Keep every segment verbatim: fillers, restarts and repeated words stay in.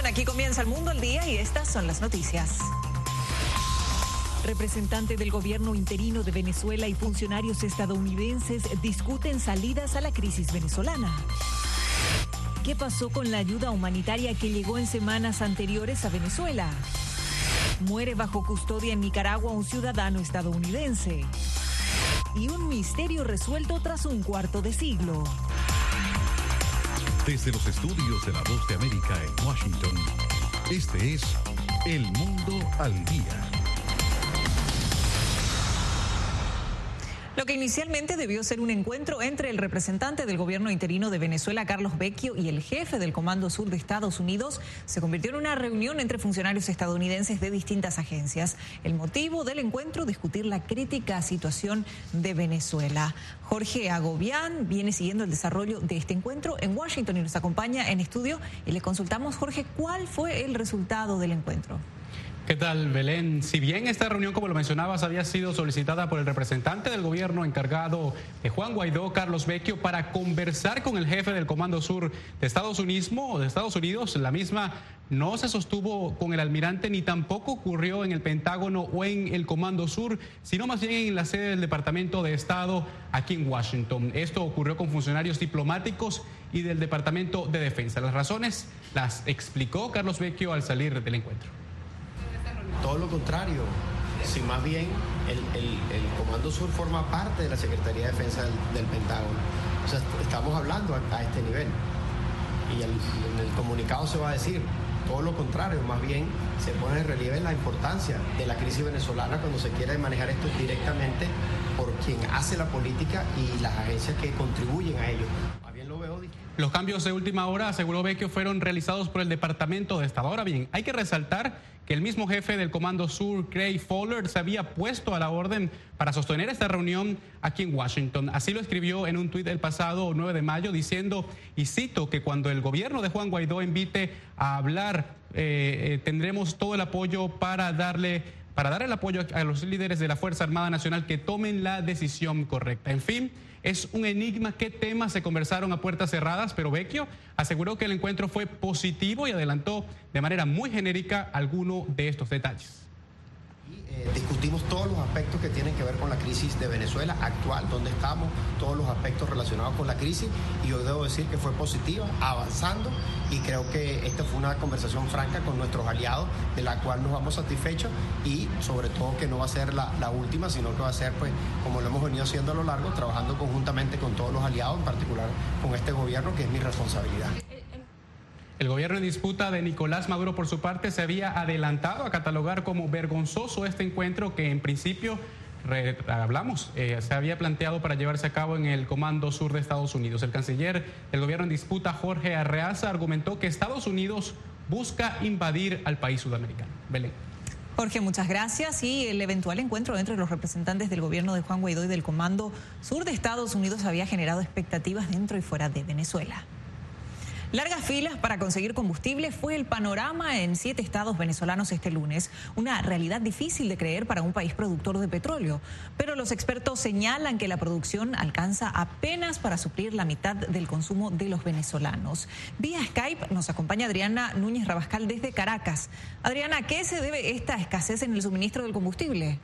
Washington, aquí comienza El Mundo al Día y estas son las noticias. Representante del gobierno interino de Venezuela y funcionarios estadounidenses discuten salidas a la crisis venezolana. ¿Qué pasó con la ayuda humanitaria que llegó en semanas anteriores a Venezuela? Muere bajo custodia en Nicaragua un ciudadano estadounidense. Y un misterio resuelto tras un cuarto de siglo. Desde los estudios de La Voz de América en Washington, este es El Mundo al Día. Lo que inicialmente debió ser un encuentro entre el representante del gobierno interino de Venezuela, Carlos Vecchio, y el jefe del Comando Sur de Estados Unidos, se convirtió en una reunión entre funcionarios estadounidenses de distintas agencias. El motivo del encuentro, discutir la crítica situación de Venezuela. Jorge Agobián viene siguiendo el desarrollo de este encuentro en Washington y nos acompaña en estudio. Y le consultamos, Jorge, ¿cuál fue el resultado del encuentro? ¿Qué tal, Belén? Si bien esta reunión, como lo mencionabas, había sido solicitada por el representante del gobierno encargado de Juan Guaidó, Carlos Vecchio, para conversar con el jefe del Comando Sur de Estados Unidos, o de Estados Unidos, la misma no se sostuvo con el almirante ni tampoco ocurrió en el Pentágono o en el Comando Sur, sino más bien en la sede del Departamento de Estado aquí en Washington. Esto ocurrió con funcionarios diplomáticos y del Departamento de Defensa. Las razones las explicó Carlos Vecchio al salir del encuentro. Todo lo contrario, si más bien el, el, el Comando Sur forma parte de la Secretaría de Defensa del, del Pentágono. O sea, estamos hablando a, a este nivel. Y el, en el comunicado se va a decir todo lo contrario, más bien se pone en relieve la importancia de la crisis venezolana cuando se quiere manejar esto directamente por quien hace la política y las agencias que contribuyen a ello. Más bien lo veo distinto. Los cambios de última hora, aseguró Vecchio, fueron realizados por el Departamento de Estado. Ahora bien, hay que resaltar que el mismo jefe del Comando Sur, Craig Fowler, se había puesto a la orden para sostener esta reunión aquí en Washington. Así lo escribió en un tuit el pasado nueve de mayo diciendo, y cito, que cuando el gobierno de Juan Guaidó invite a hablar, eh, eh, tendremos todo el apoyo para darle... para dar el apoyo a los líderes de la Fuerza Armada Nacional que tomen la decisión correcta. En fin, es un enigma qué temas se conversaron a puertas cerradas, pero Vecchio aseguró que el encuentro fue positivo y adelantó de manera muy genérica algunos de estos detalles. Eh, discutimos todos los aspectos que tienen que ver con la crisis de Venezuela actual, donde estamos, todos los aspectos relacionados con la crisis, y yo debo decir que fue positiva, avanzando, y creo que esta fue una conversación franca con nuestros aliados, de la cual nos vamos satisfechos, y sobre todo que no va a ser la, la última, sino que va a ser, pues, como lo hemos venido haciendo a lo largo, trabajando conjuntamente con todos los aliados, en particular con este gobierno, que es mi responsabilidad. El gobierno en disputa de Nicolás Maduro, por su parte, se había adelantado a catalogar como vergonzoso este encuentro que en principio, re, hablamos, eh, se había planteado para llevarse a cabo en el Comando Sur de Estados Unidos. El canciller del gobierno en disputa, Jorge Arreaza, argumentó que Estados Unidos busca invadir al país sudamericano. Belén. Jorge, muchas gracias. Y el eventual encuentro entre los representantes del gobierno de Juan Guaidó y del Comando Sur de Estados Unidos había generado expectativas dentro y fuera de Venezuela. Largas filas para conseguir combustible fue el panorama en siete estados venezolanos este lunes, una realidad difícil de creer para un país productor de petróleo. Pero los expertos señalan que la producción alcanza apenas para suplir la mitad del consumo de los venezolanos. Vía Skype nos acompaña Adriana Núñez Rabascal desde Caracas. Adriana, ¿a qué se debe esta escasez en el suministro del combustible?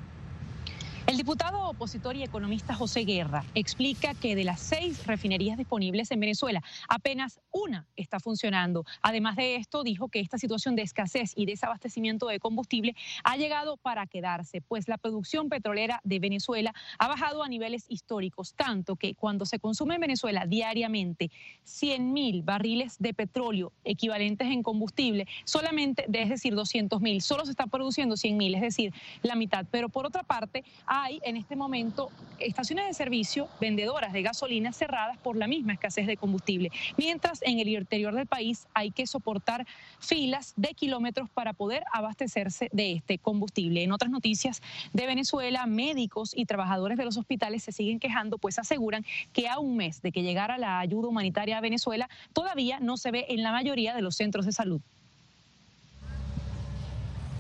El diputado opositor y economista José Guerra explica que de las seis refinerías disponibles en Venezuela, apenas una está funcionando. Además de esto, dijo que esta situación de escasez y desabastecimiento de combustible ha llegado para quedarse, pues la producción petrolera de Venezuela ha bajado a niveles históricos, tanto que cuando se consume en Venezuela diariamente cien mil barriles de petróleo equivalentes en combustible, solamente, es decir, doscientos mil, solo se está produciendo cien mil, es decir, la mitad. Pero por otra parte, hay en este momento estaciones de servicio vendedoras de gasolina cerradas por la misma escasez de combustible, mientras en el interior del país hay que soportar filas de kilómetros para poder abastecerse de este combustible. En otras noticias de Venezuela, médicos y trabajadores de los hospitales se siguen quejando, pues aseguran que a un mes de que llegara la ayuda humanitaria a Venezuela todavía no se ve en la mayoría de los centros de salud.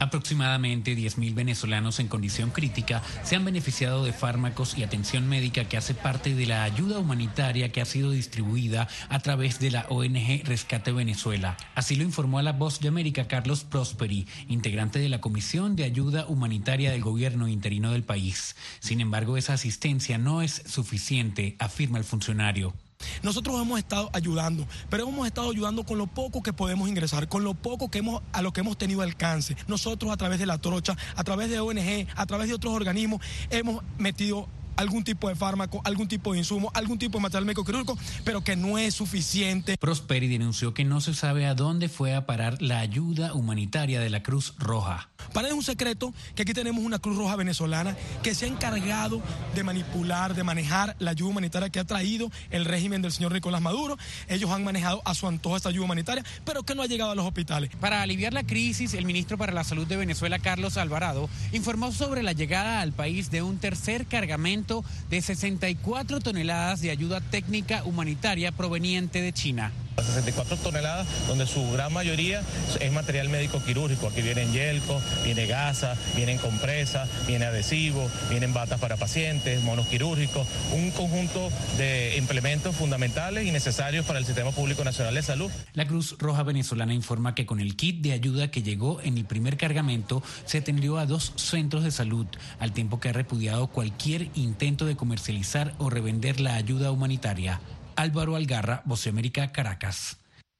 Aproximadamente diez mil venezolanos en condición crítica se han beneficiado de fármacos y atención médica que hace parte de la ayuda humanitaria que ha sido distribuida a través de la O N G Rescate Venezuela. Así lo informó a La Voz de América Carlos Prosperi, integrante de la Comisión de Ayuda Humanitaria del gobierno interino del país. Sin embargo, esa asistencia no es suficiente, afirma el funcionario. Nosotros hemos estado ayudando, pero hemos estado ayudando con lo poco que podemos ingresar, con lo poco que hemos, a lo que hemos tenido alcance. Nosotros a través de la trocha, a través de O N G, a través de otros organismos, hemos metido algún tipo de fármaco, algún tipo de insumo, algún tipo de material médico quirúrgico, pero que no es suficiente. Prosperi denunció que no se sabe a dónde fue a parar la ayuda humanitaria de la Cruz Roja. Para él es un secreto que aquí tenemos una Cruz Roja venezolana que se ha encargado de manipular, de manejar la ayuda humanitaria que ha traído el régimen del señor Nicolás Maduro. Ellos han manejado a su antojo esta ayuda humanitaria, pero que no ha llegado a los hospitales. Para aliviar la crisis, el ministro para la Salud de Venezuela, Carlos Alvarado, informó sobre la llegada al país de un tercer cargamento de sesenta y cuatro toneladas de ayuda técnica humanitaria proveniente de China. sesenta y cuatro toneladas, donde su gran mayoría es material médico quirúrgico. Aquí vienen yelco, viene gasa, vienen compresas, viene adhesivo, vienen batas para pacientes, monos quirúrgicos, un conjunto de implementos fundamentales y necesarios para el Sistema Público Nacional de Salud. La Cruz Roja venezolana informa que con el kit de ayuda que llegó en el primer cargamento se atendió a dos centros de salud, al tiempo que ha repudiado cualquier intento de comercializar o revender la ayuda humanitaria. Álvaro Algarra, Voz de América, Caracas.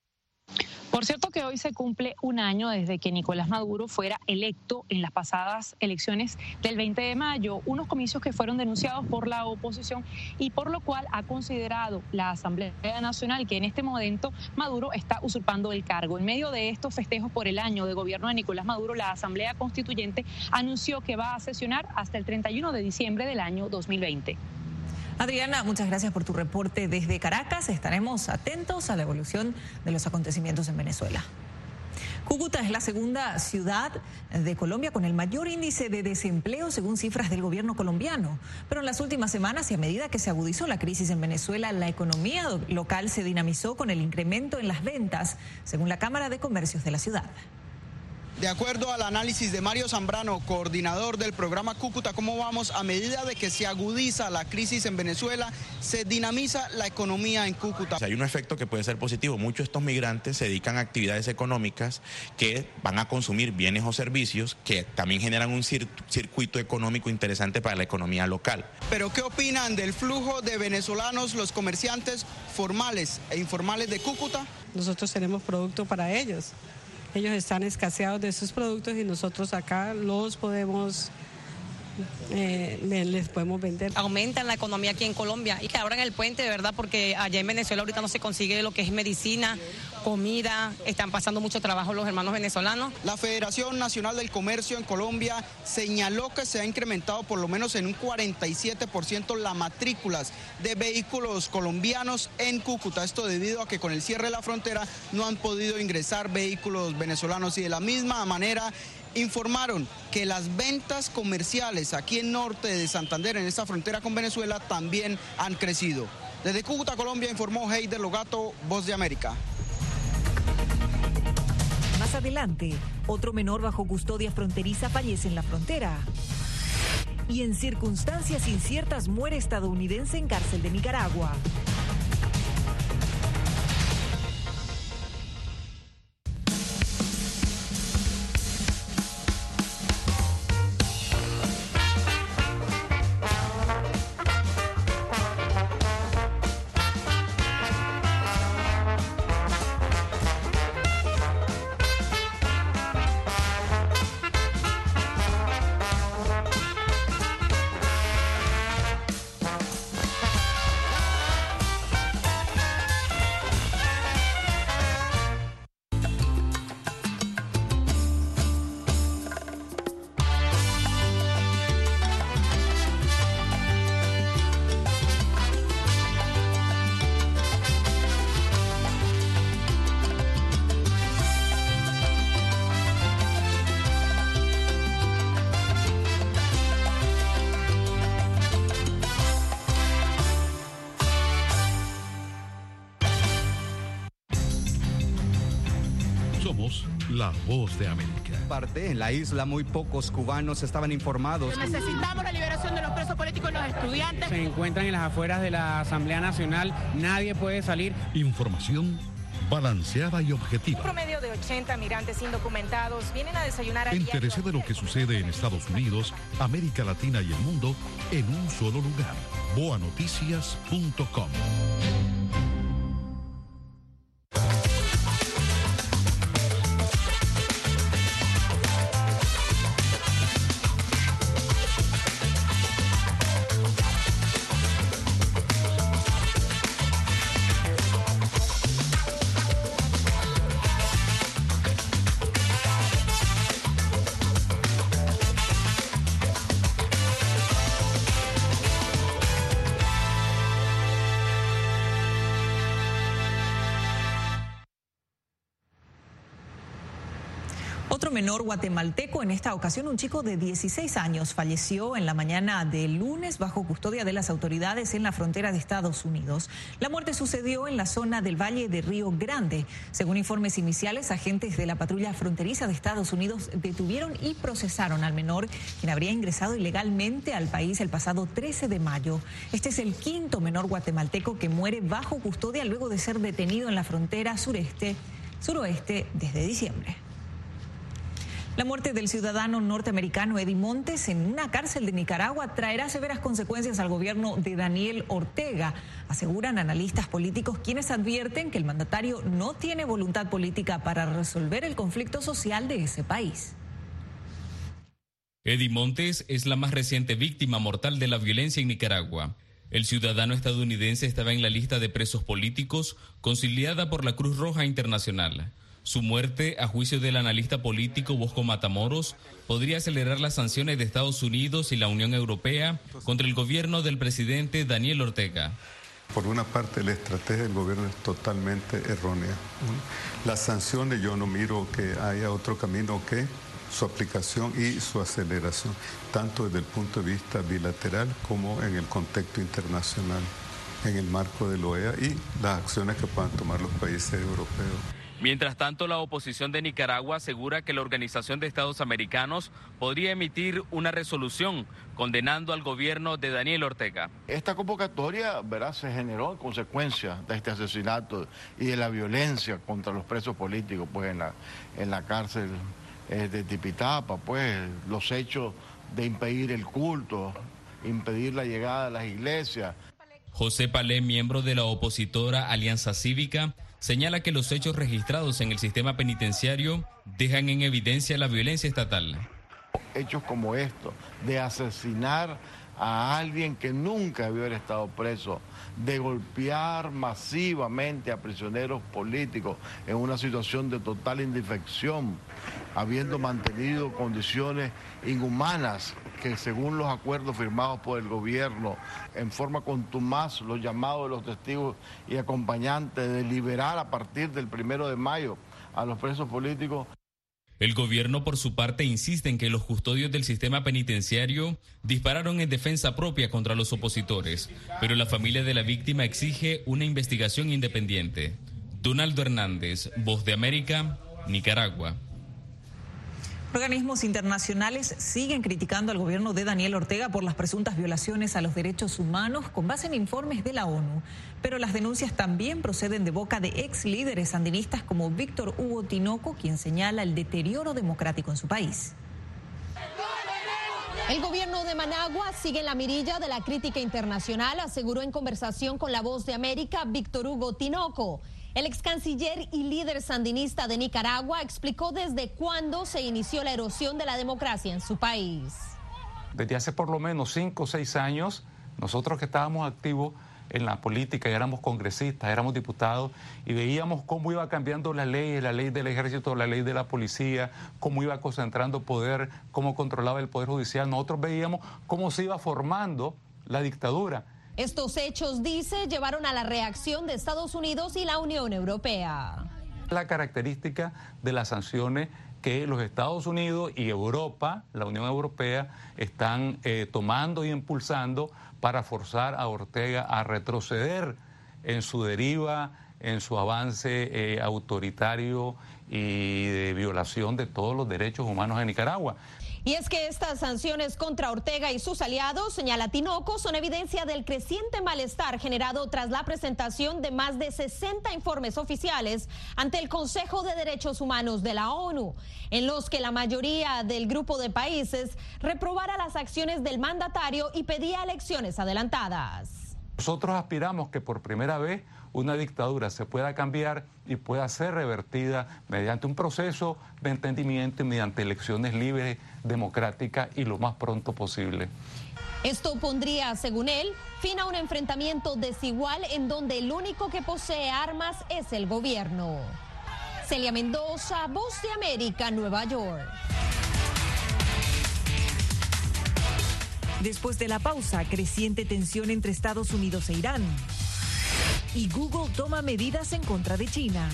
Por cierto que hoy se cumple un año desde que Nicolás Maduro fuera electo en las pasadas elecciones del veinte de mayo, unos comicios que fueron denunciados por la oposición y por lo cual ha considerado la Asamblea Nacional que en este momento Maduro está usurpando el cargo. En medio de estos festejos por el año de gobierno de Nicolás Maduro, la Asamblea Constituyente anunció que va a sesionar hasta el treinta y uno de diciembre del año dos mil veinte. Adriana, muchas gracias por tu reporte desde Caracas. Estaremos atentos a la evolución de los acontecimientos en Venezuela. Cúcuta es la segunda ciudad de Colombia con el mayor índice de desempleo según cifras del gobierno colombiano. Pero en las últimas semanas y a medida que se agudizó la crisis en Venezuela, la economía local se dinamizó con el incremento en las ventas, según la Cámara de Comercios de la ciudad. De acuerdo al análisis de Mario Zambrano, coordinador del programa Cúcuta, ¿cómo vamos? A medida de que se agudiza la crisis en Venezuela, se dinamiza la economía en Cúcuta. O sea, hay un efecto que puede ser positivo. Muchos de estos migrantes se dedican a actividades económicas que van a consumir bienes o servicios que también generan un cir- circuito económico interesante para la economía local. ¿Pero qué opinan del flujo de venezolanos, los comerciantes formales e informales de Cúcuta? Nosotros tenemos producto para ellos. Ellos están escaseados de sus productos y nosotros acá los podemos, eh, les podemos vender. Aumentan la economía aquí en Colombia y que abran el puente, de verdad, porque allá en Venezuela ahorita no se consigue lo que es medicina, comida, están pasando mucho trabajo los hermanos venezolanos. La Federación Nacional del Comercio en Colombia señaló que se ha incrementado por lo menos en un cuarenta y siete por ciento las matrículas de vehículos colombianos en Cúcuta. Esto debido a que con el cierre de la frontera no han podido ingresar vehículos venezolanos y de la misma manera informaron que las ventas comerciales aquí en norte de Santander, en esta frontera con Venezuela, también han crecido. Desde Cúcuta, Colombia, informó Heider Logato, Voz de América. Más adelante, otro menor bajo custodia fronteriza fallece en la frontera. Y en circunstancias inciertas muere estadounidense en cárcel de Nicaragua. Somos la voz de América. Parte en la isla muy pocos cubanos estaban informados. Necesitamos la liberación de los presos políticos y los estudiantes. Se encuentran en las afueras de la Asamblea Nacional, nadie puede salir. Información balanceada y objetiva. Un promedio de ochenta migrantes indocumentados vienen a desayunar al Entérese de lo que sucede en Estados Unidos, América Latina y el mundo en un solo lugar. boa noticias punto com. Otro menor guatemalteco, en esta ocasión un chico de dieciséis años, falleció en la mañana del lunes bajo custodia de las autoridades en la frontera de Estados Unidos. La muerte sucedió en la zona del Valle de Río Grande. Según informes iniciales, agentes de la patrulla fronteriza de Estados Unidos detuvieron y procesaron al menor, quien habría ingresado ilegalmente al país el pasado trece de mayo. Este es el quinto menor guatemalteco que muere bajo custodia luego de ser detenido en la frontera sureste, suroeste desde diciembre. La muerte del ciudadano norteamericano Eddie Montes en una cárcel de Nicaragua traerá severas consecuencias al gobierno de Daniel Ortega, aseguran analistas políticos, quienes advierten que el mandatario no tiene voluntad política para resolver el conflicto social de ese país. Eddie Montes es la más reciente víctima mortal de la violencia en Nicaragua. El ciudadano estadounidense estaba en la lista de presos políticos conciliada por la Cruz Roja Internacional. Su muerte, a juicio del analista político Bosco Matamoros, podría acelerar las sanciones de Estados Unidos y la Unión Europea contra el gobierno del presidente Daniel Ortega. Por una parte, la estrategia del gobierno es totalmente errónea. Las sanciones, yo no miro que haya otro camino que su aplicación y su aceleración, tanto desde el punto de vista bilateral como en el contexto internacional, en el marco de la O E A y las acciones que puedan tomar los países europeos. Mientras tanto, la oposición de Nicaragua asegura que la Organización de Estados Americanos podría emitir una resolución condenando al gobierno de Daniel Ortega. Esta convocatoria, ¿verdad?, se generó en consecuencia de este asesinato y de la violencia contra los presos políticos, pues en la, en la cárcel eh, de Tipitapa, pues los hechos de impedir el culto, impedir la llegada a las iglesias. José Palé, miembro de la opositora Alianza Cívica, señala que los hechos registrados en el sistema penitenciario dejan en evidencia la violencia estatal. Hechos como estos, de asesinar a alguien que nunca debió haber estado preso, de golpear masivamente a prisioneros políticos en una situación de total indefensión, habiendo mantenido condiciones inhumanas que, según los acuerdos firmados por el gobierno, en forma contumaz, los llamados de los testigos y acompañantes de liberar a partir del primero de mayo a los presos políticos. El gobierno, por su parte, insiste en que los custodios del sistema penitenciario dispararon en defensa propia contra los opositores, pero la familia de la víctima exige una investigación independiente. Donaldo Hernández, Voz de América, Nicaragua. Organismos internacionales siguen criticando al gobierno de Daniel Ortega por las presuntas violaciones a los derechos humanos con base en informes de la ONU. Pero las denuncias también proceden de boca de ex líderes sandinistas como Víctor Hugo Tinoco, quien señala el deterioro democrático en su país. El gobierno de Managua sigue en la mirilla de la crítica internacional, aseguró en conversación con La Voz de América Víctor Hugo Tinoco. El ex canciller y líder sandinista de Nicaragua explicó desde cuándo se inició la erosión de la democracia en su país. Desde hace por lo menos cinco o seis años, nosotros que estábamos activos en la política, y éramos congresistas, éramos diputados, y veíamos cómo iba cambiando las leyes, la ley del ejército, la ley de la policía, cómo iba concentrando poder, cómo controlaba el poder judicial. Nosotros veíamos cómo se iba formando la dictadura. Estos hechos, dice, llevaron a la reacción de Estados Unidos y la Unión Europea. La característica de las sanciones que los Estados Unidos y Europa, la Unión Europea, están eh, tomando y impulsando para forzar a Ortega a retroceder en su deriva, en su avance eh, autoritario y de violación de todos los derechos humanos en Nicaragua. Y es que estas sanciones contra Ortega y sus aliados, señala Tinoco, son evidencia del creciente malestar generado tras la presentación de más de sesenta informes oficiales ante el Consejo de Derechos Humanos de la ONU, en los que la mayoría del grupo de países reprobara las acciones del mandatario y pedía elecciones adelantadas. Nosotros aspiramos que por primera vez una dictadura se pueda cambiar y pueda ser revertida mediante un proceso de entendimiento y mediante elecciones libres, democráticas y lo más pronto posible. Esto pondría, según él, fin a un enfrentamiento desigual en donde el único que posee armas es el gobierno. Celia Mendoza, Voz de América, Nueva York. Después de la pausa, creciente tensión entre Estados Unidos e Irán. Y Google toma medidas en contra de China.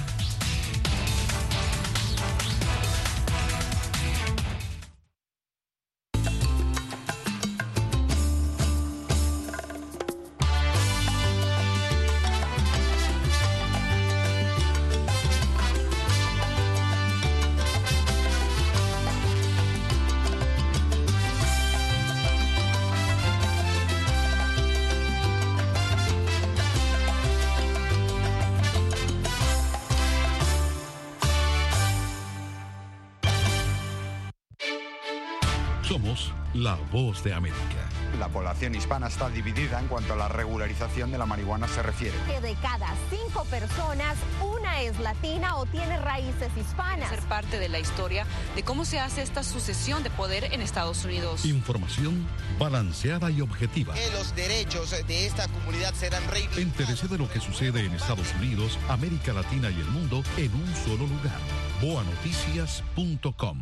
Somos la Voz de América. La población hispana está dividida en cuanto a la regularización de la marihuana se refiere. Que de cada cinco personas, una es latina o tiene raíces hispanas. Ser parte de la historia de cómo se hace esta sucesión de poder en Estados Unidos. Información balanceada y objetiva. Que los derechos de esta comunidad serán reivindicados. Entérese de lo que sucede en Estados Unidos, América Latina y el mundo en un solo lugar. boa noticias punto com.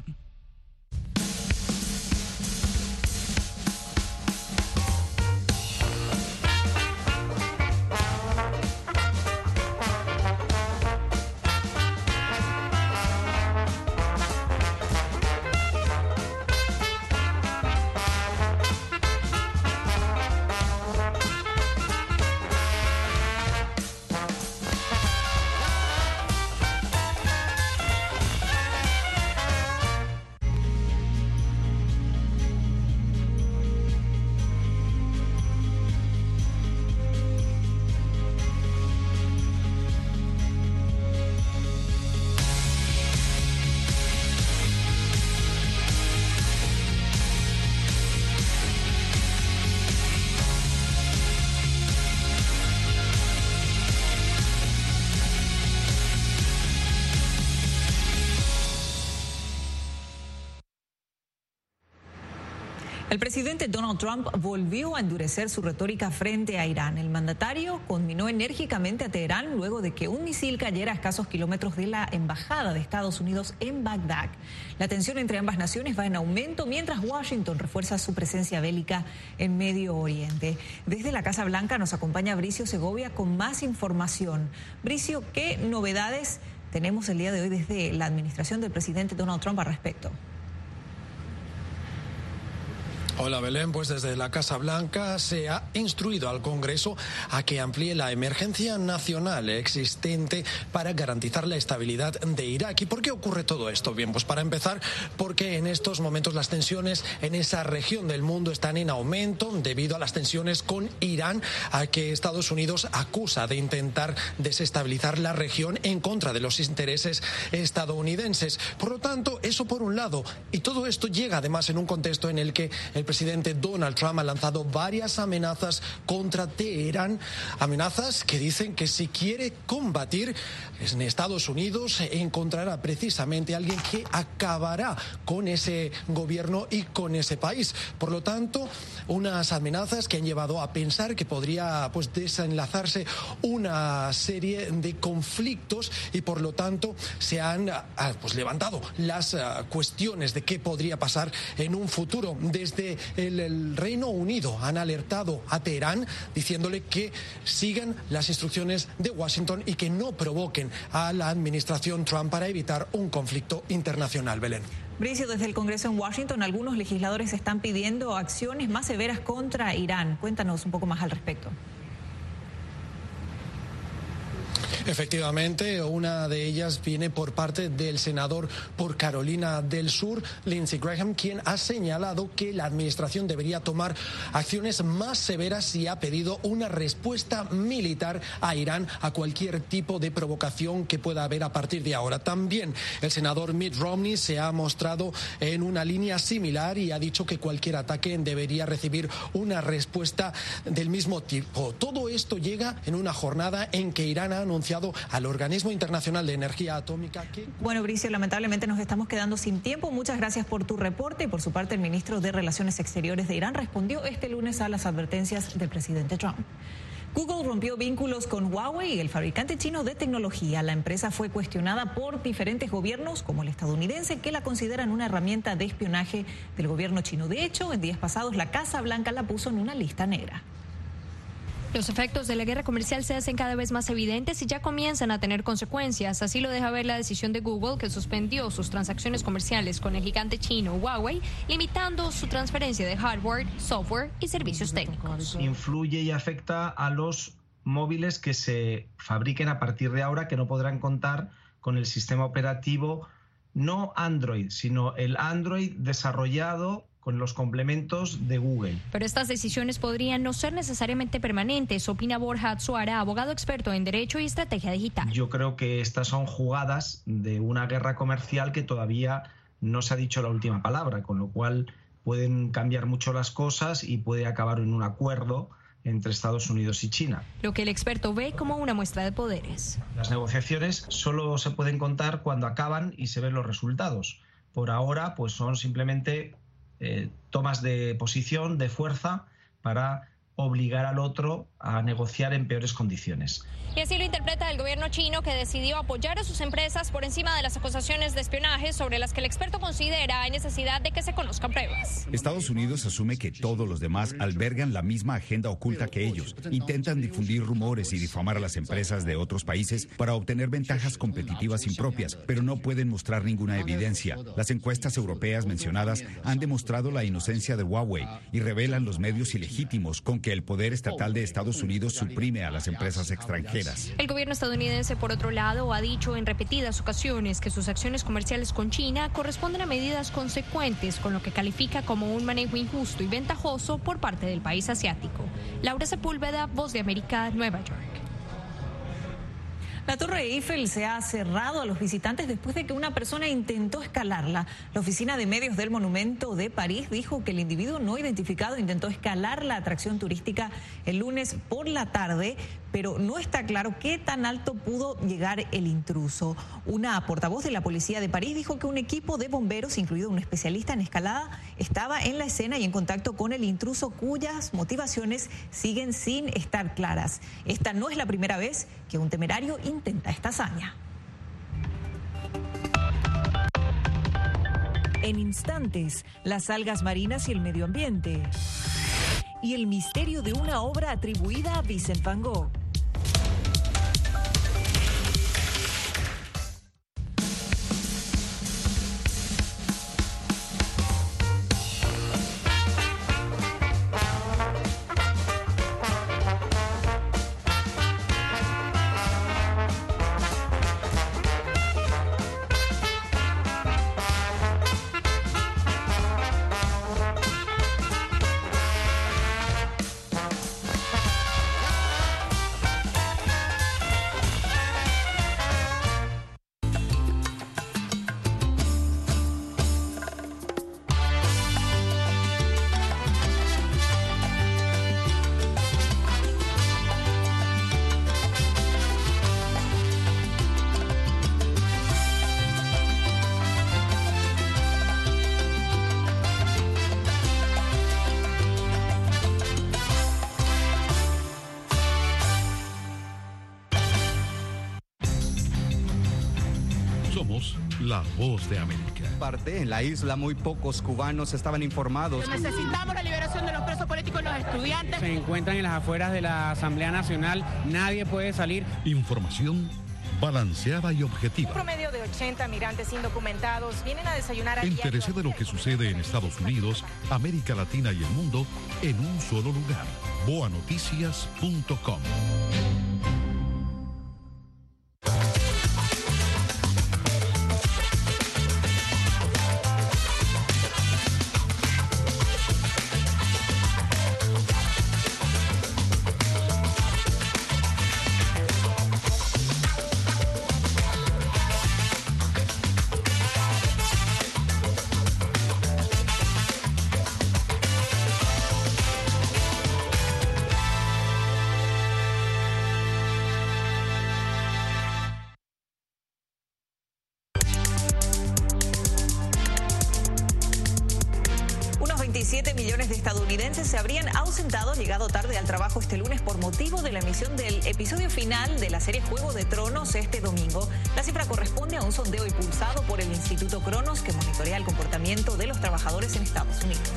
El presidente Donald Trump volvió a endurecer su retórica frente a Irán. El mandatario conminó enérgicamente a Teherán luego de que un misil cayera a escasos kilómetros de la embajada de Estados Unidos en Bagdad. La tensión entre ambas naciones va en aumento mientras Washington refuerza su presencia bélica en Medio Oriente. Desde la Casa Blanca nos acompaña Bricio Segovia con más información. Bricio, ¿qué novedades tenemos el día de hoy desde la administración del presidente Donald Trump al respecto? Hola Belén, pues desde la Casa Blanca se ha instruido al Congreso a que amplíe la emergencia nacional existente para garantizar la estabilidad de Irak. ¿Y por qué ocurre todo esto? Bien, pues para empezar, porque en estos momentos las tensiones en esa región del mundo están en aumento debido a las tensiones con Irán, a que Estados Unidos acusa de intentar desestabilizar la región en contra de los intereses estadounidenses. Por lo tanto, eso por un lado, y todo esto llega además en un contexto en el que el presidente Donald Trump ha lanzado varias amenazas contra Teherán, amenazas que dicen que si quiere combatir en Estados Unidos encontrará precisamente a alguien que acabará con ese gobierno y con ese país. Por lo tanto, unas amenazas que han llevado a pensar que podría pues desenlazarse una serie de conflictos y por lo tanto se han pues levantado las uh, cuestiones de qué podría pasar en un futuro. Desde El, el Reino Unido han alertado a Teherán diciéndole que sigan las instrucciones de Washington y que no provoquen a la administración Trump para evitar un conflicto internacional. Belén. Bricio, desde el Congreso en Washington, algunos legisladores están pidiendo acciones más severas contra Irán. Cuéntanos un poco más al respecto. Efectivamente, una de ellas viene por parte del senador por Carolina del Sur, Lindsey Graham, quien ha señalado que la administración debería tomar acciones más severas y ha pedido una respuesta militar a Irán a cualquier tipo de provocación que pueda haber a partir de ahora. También el senador Mitt Romney se ha mostrado en una línea similar y ha dicho que cualquier ataque debería recibir una respuesta del mismo tipo. Todo esto llega en una jornada en que Irán ha anunciado al Organismo Internacional de Energía Atómica que... Bueno, Bricio, lamentablemente nos estamos quedando sin tiempo. Muchas gracias por tu reporte. Y por su parte, el ministro de Relaciones Exteriores de Irán respondió este lunes a las advertencias del presidente Trump. Google rompió vínculos con Huawei, el fabricante chino de tecnología. La empresa fue cuestionada por diferentes gobiernos, como el estadounidense, que la consideran una herramienta de espionaje del gobierno chino. De hecho, en días pasados, la Casa Blanca la puso en una lista negra. Los efectos de la guerra comercial se hacen cada vez más evidentes y ya comienzan a tener consecuencias. Así lo deja ver la decisión de Google, que suspendió sus transacciones comerciales con el gigante chino Huawei, limitando su transferencia de hardware, software y servicios técnicos. Influye y afecta a los móviles que se fabriquen a partir de ahora, que no podrán contar con el sistema operativo no Android, sino el Android desarrollado con los complementos de Google. Pero estas decisiones podrían no ser necesariamente permanentes, opina Borja Atsuara, abogado experto en Derecho y Estrategia Digital. Yo creo que estas son jugadas de una guerra comercial que todavía no se ha dicho la última palabra, con lo cual pueden cambiar mucho las cosas y puede acabar en un acuerdo entre Estados Unidos y China. Lo que el experto ve como una muestra de poderes. Las negociaciones solo se pueden contar cuando acaban y se ven los resultados. Por ahora, pues son simplemente Eh, tomas de posición, de fuerza, para obligar al otro a negociar en peores condiciones. Y así lo interpreta el gobierno chino, que decidió apoyar a sus empresas por encima de las acusaciones de espionaje sobre las que el experto considera hay necesidad de que se conozcan pruebas. Estados Unidos asume que todos los demás albergan la misma agenda oculta que ellos. Intentan difundir rumores y difamar a las empresas de otros países para obtener ventajas competitivas impropias, pero no pueden mostrar ninguna evidencia. Las encuestas europeas mencionadas han demostrado la inocencia de Huawei y revelan los medios ilegítimos con que el poder estatal de Estados Unidos suprime a las empresas extranjeras. El gobierno estadounidense, por otro lado, ha dicho en repetidas ocasiones que sus acciones comerciales con China corresponden a medidas consecuentes, con lo que califica como un manejo injusto y ventajoso por parte del país asiático. Laura Sepúlveda, Voz de América, Nueva York. La Torre Eiffel se ha cerrado a los visitantes después de que una persona intentó escalarla. La oficina de medios del Monumento de París dijo que el individuo no identificado intentó escalar la atracción turística el lunes por la tarde, pero no está claro qué tan alto pudo llegar el intruso. Una portavoz de la policía de París dijo que un equipo de bomberos, incluido un especialista en escalada, estaba en la escena y en contacto con el intruso, cuyas motivaciones siguen sin estar claras. Esta no es la primera vez que un temerario intenta esta hazaña. En instantes, las algas marinas y el medio ambiente. Y el misterio de una obra atribuida a Vincent Van Gogh. La Voz de América. Parte en la isla muy pocos cubanos estaban informados. Necesitamos la liberación de los presos políticos y los estudiantes. Se encuentran en las afueras de la Asamblea Nacional. Nadie puede salir. Información balanceada y objetiva. Un promedio de ochenta migrantes indocumentados vienen a desayunar aquí. Entérese de lo que sucede en Estados Unidos, América Latina y el mundo en un solo lugar. boa noticias punto com. diecisiete millones de estadounidenses se habrían ausentado, llegado tarde al trabajo este lunes por motivo de la emisión del episodio final de la serie Juego de Tronos este domingo. La cifra corresponde a un sondeo impulsado por el Instituto Cronos que monitorea el comportamiento de los trabajadores en Estados Unidos.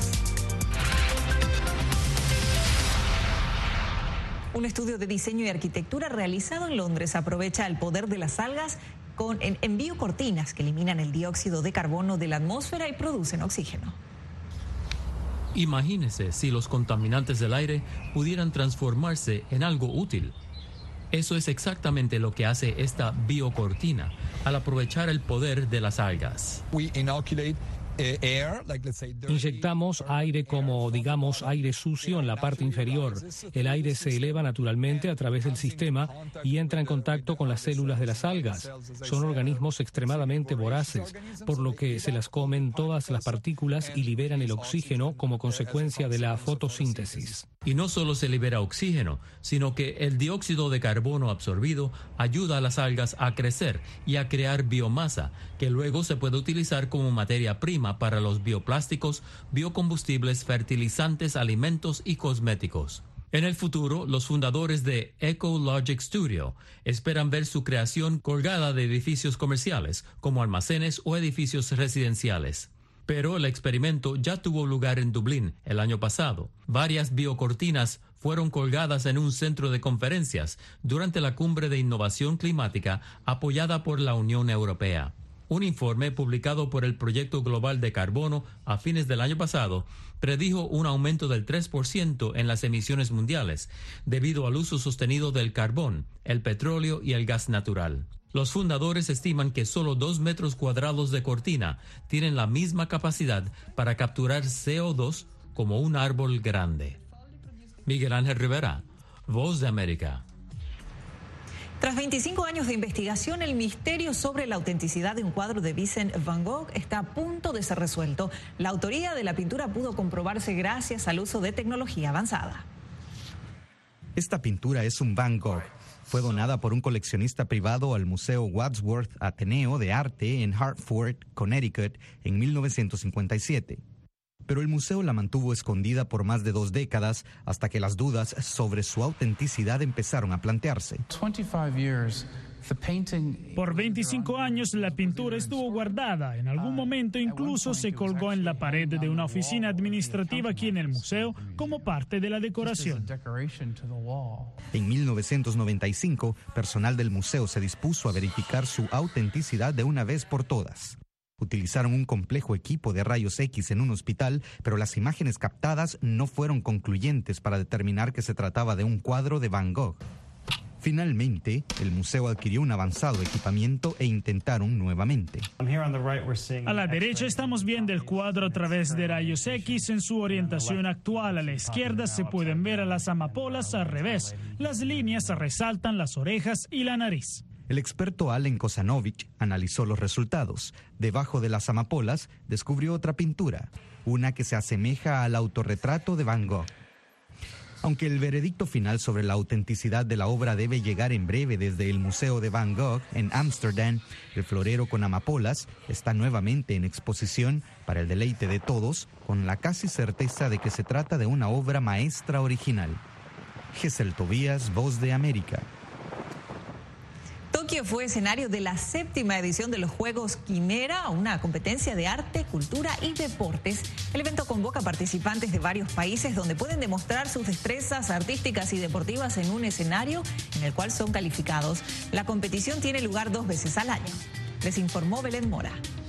Un estudio de diseño y arquitectura realizado en Londres aprovecha el poder de las algas con en, en biocortinas que eliminan el dióxido de carbono de la atmósfera y producen oxígeno. Imagínese si los contaminantes del aire pudieran transformarse en algo útil. Eso es exactamente lo que hace esta biocortina al aprovechar el poder de las algas. We inoculate Inyectamos aire como, digamos, aire sucio en la parte inferior. El aire se eleva naturalmente a través del sistema y entra en contacto con las células de las algas. Son organismos extremadamente voraces, por lo que se las comen todas las partículas y liberan el oxígeno como consecuencia de la fotosíntesis. Y no solo se libera oxígeno, sino que el dióxido de carbono absorbido ayuda a las algas a crecer y a crear biomasa, que luego se puede utilizar como materia prima para los bioplásticos, biocombustibles, fertilizantes, alimentos y cosméticos. En el futuro, los fundadores de EcoLogic Studio esperan ver su creación colgada de edificios comerciales, como almacenes o edificios residenciales. Pero el experimento ya tuvo lugar en Dublín el año pasado. Varias biocortinas fueron colgadas en un centro de conferencias durante la Cumbre de Innovación Climática apoyada por la Unión Europea. Un informe publicado por el Proyecto Global de Carbono a fines del año pasado predijo un aumento del tres por ciento en las emisiones mundiales debido al uso sostenido del carbón, el petróleo y el gas natural. Los fundadores estiman que solo dos metros cuadrados de cortina tienen la misma capacidad para capturar C O dos como un árbol grande. Miguel Ángel Rivera, Voz de América. Tras veinticinco años de investigación, el misterio sobre la autenticidad de un cuadro de Vincent Van Gogh está a punto de ser resuelto. La autoría de la pintura pudo comprobarse gracias al uso de tecnología avanzada. Esta pintura es un Van Gogh. Fue donada por un coleccionista privado al Museo Wadsworth Ateneo de Arte en Hartford, Connecticut, en mil novecientos cincuenta y siete. Pero el museo la mantuvo escondida por más de dos décadas hasta que las dudas sobre su autenticidad empezaron a plantearse. Por veinticinco años la pintura estuvo guardada. En algún momento incluso se colgó en la pared de una oficina administrativa aquí en el museo como parte de la decoración. En mil novecientos noventa y cinco, personal del museo se dispuso a verificar su autenticidad de una vez por todas. Utilizaron un complejo equipo de rayos X en un hospital, pero las imágenes captadas no fueron concluyentes para determinar que se trataba de un cuadro de Van Gogh. Finalmente, el museo adquirió un avanzado equipamiento e intentaron nuevamente. A la derecha estamos viendo el cuadro a través de rayos X en su orientación actual. A la izquierda se pueden ver a las amapolas al revés. Las líneas resaltan las orejas y la nariz. El experto Alen Kosanovich analizó los resultados. Debajo de las amapolas descubrió otra pintura, una que se asemeja al autorretrato de Van Gogh. Aunque el veredicto final sobre la autenticidad de la obra debe llegar en breve desde el Museo de Van Gogh en Ámsterdam, el florero con amapolas está nuevamente en exposición para el deleite de todos, con la casi certeza de que se trata de una obra maestra original. Gesell Tobías, Voz de América. Tokio fue escenario de la séptima edición de los Juegos Quimera, una competencia de arte, cultura y deportes. El evento convoca participantes de varios países donde pueden demostrar sus destrezas artísticas y deportivas en un escenario en el cual son calificados. La competición tiene lugar dos veces al año. Les informó Belén Mora.